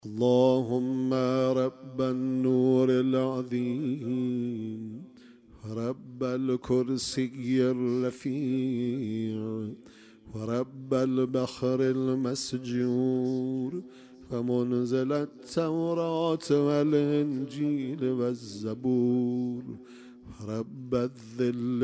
اللهم رب النور العظيم ورب الكرسي الرفيع ورب البحر المسجور ومنزل التوراة والإنجيل والزبور ورب الذل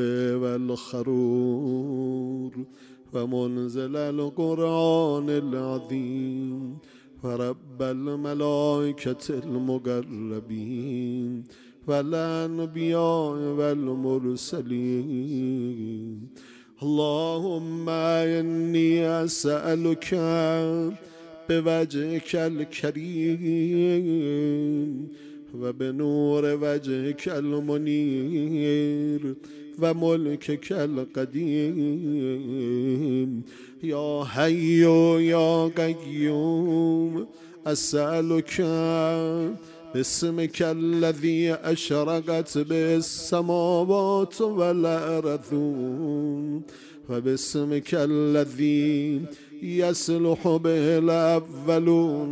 والخرور ومنزل القرآن العظيم ورب الملائكة المقربين والأنبياء والمرسلين. اللهم إني أسألك بوجهك الكريم وبنور وجهك المنير وملكك القديم يا حي يا قيوم، أسألك باسمك الذي أشرقت به السماوات والأرض وباسمك الذي يصلح به الأولون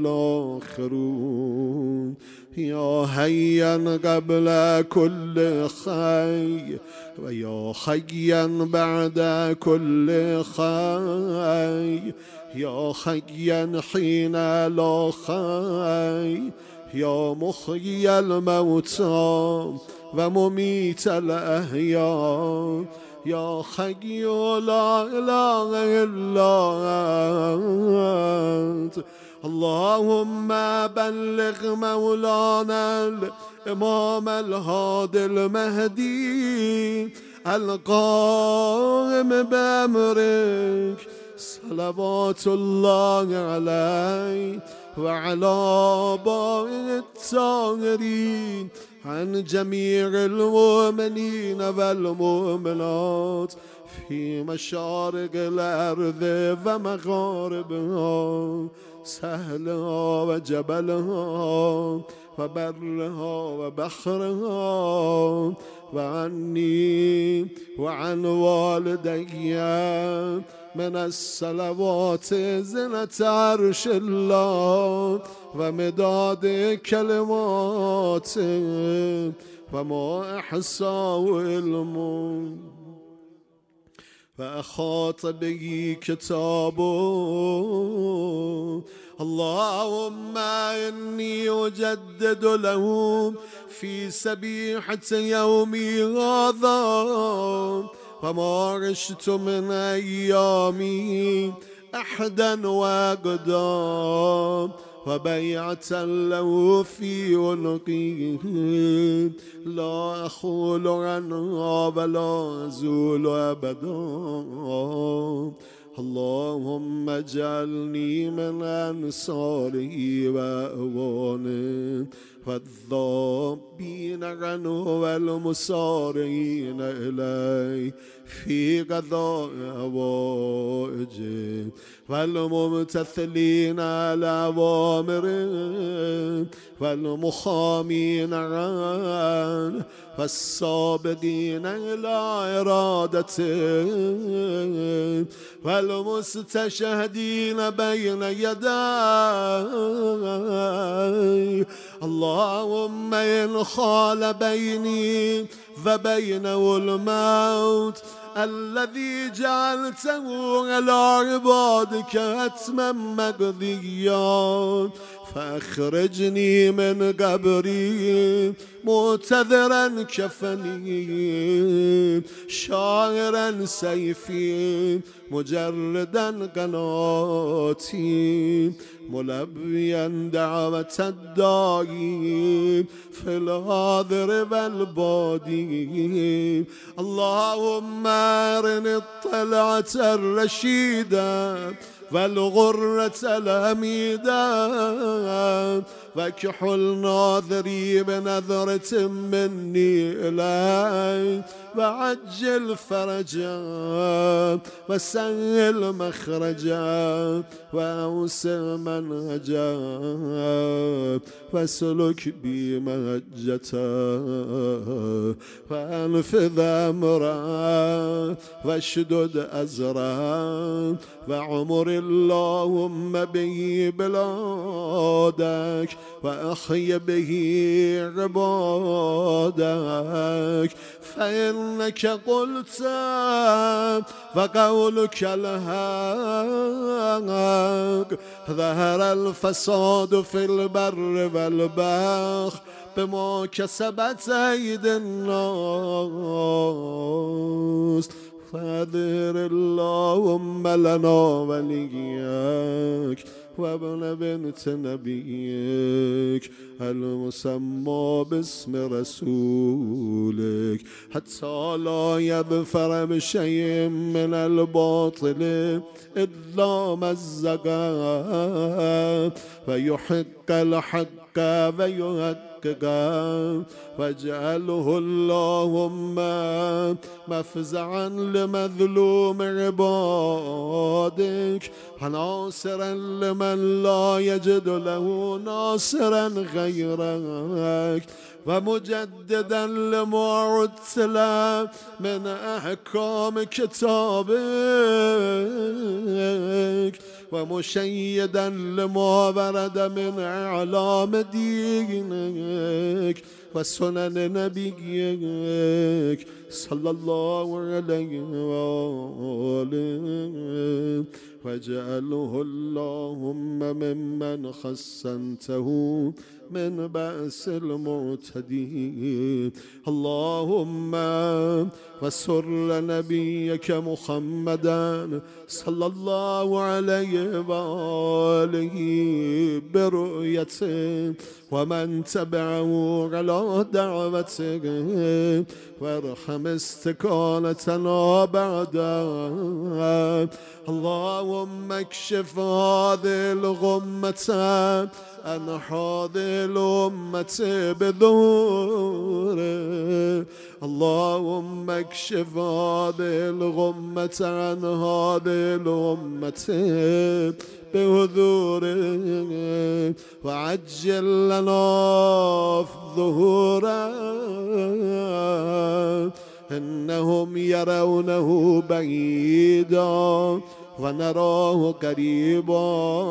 والآخرون يا حيا قبل كل خير ويا حيا بعد كل خير يا حيا حين لا خير يا محيي الموتى ومميت الأحياء يا حي لا إله إلا أنت. اللهم بلغ مولانا الإمام الهادي المهدي القائم بأمرك صلوات الله عليه وعلى آبائه الطاهرين عن جميع المؤمنين والمؤمنات في مشارق الأرض ومغاربها، سهلها وجبلها وبرها وبحرها، وعني وعن والدي من الصلوات زنة عرش الله ومداد كلماته وما إحصاء علمه وأحاط به كتابه. اللهم إني أجدد له في سبيحة يومي هذا وما عشت من أيامي أحدا وأقدام وبيعة له في عنقي لا أخول عنها ولا أزول أبدا. اللهم اجعلني من أنصاره وأعوانه والذابين عنه والمسارعين إليه في قضاء حوائجه والممتثلين على أوامره والمخامين عنه والسابقين إلى إرادته والمستشهدين بين يديه. اللهم إن خال بيني وبينه الموت الذي جعلته على عبادك حتما مقضيا فأخرجني من قبري معتذرا كفني شاعرا سيفي مجردا قناتي ملبيا دعوة الداعي في الحاضر والبادي. اللهم أرني الطلعة الرشيدة والغرة الحميدة واكحل ناظري بنظرة مني إليك وعجل فرجا وسهل مخرجا وأوسع منهجا واسلك بي مهجتا وأنفذ أمرا واشدد أزرا وعمر اللهم به بلادك وأحي به عبادك فإنك قلت وقولك الحق ظهر الفساد في البر والبحر بما كسبت أيدي الناس فاظهر اللهم لنا وليك وابن بنت نبيك المسمى باسم رسولك حتى لا يظفر بشيء من الباطل إلا مزقا ويحق الحق ويحققا واجعله اللهم مفزعا لمظلوم عبادك وناصرا لمن لا يجد له ناصرا غيرك ومجددا لما عدل من أحكام كتابك ومشيدا لما ورد من أعلام دينك وسنن نبيك صلى الله عليه وآله واجعله اللهم ممن حسنته من بأس المعتدين اللهم وسر نبيك محمدا صلى الله عليه وآله برؤيته ومن تبعه على دعوته وارحم استقالتنا بعده اللهم اكشف هذه الغمة عن هذه الأمة بظهوره اللهم اكشف هذه الغمة عن هذه الأمة بحضوره وعجل لنا في ظهوره إنهم يرونه بعيدا ونراه قريبا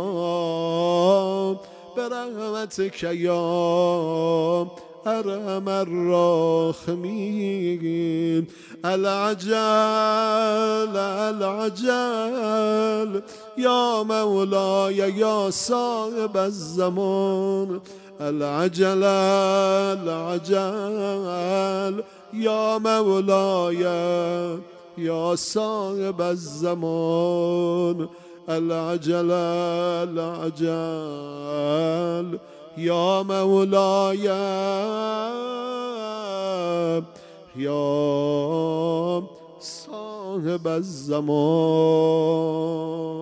برحمتك يا أرحم الراحمين العجل العجل يا مولاي يا صاحب الزمان العجل العجل يا مولاي يا صاحب الزمان العجل العجل يا مولاي يا صاحب الزمان